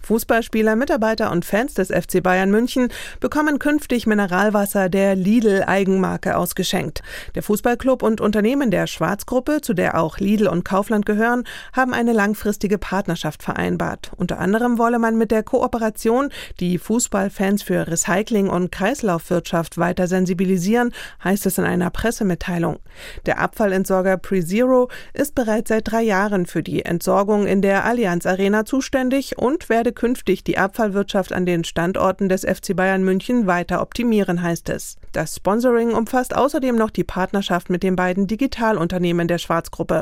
Fußballspieler, Mitarbeiter und Fans des FC Bayern München bekommen künftig Mineralwasser der Lidl-Eigenmarke ausgeschenkt. Der Fußballclub und Unternehmen der Schwarz-Gruppe, zu der auch Lidl und Kaufland gehören, haben eine langfristige Partnerschaft vereinbart. Unter anderem wolle man mit der Kooperation die Fußballfans für Recycling und Kreislaufwirtschaft weiter sensibilisieren, heißt es in einer Pressemitteilung. Der Abfallentsorger PreZero ist bereits seit 3 Jahren für die Entsorgung in der Allianz Arena zuständig und werde künftig die Abfallwirtschaft an den Standorten des FC Bayern München weiter optimieren, heißt es. Das Sponsoring umfasst außerdem noch die Partnerschaft mit den beiden Digitalunternehmen der Schwarz-Gruppe.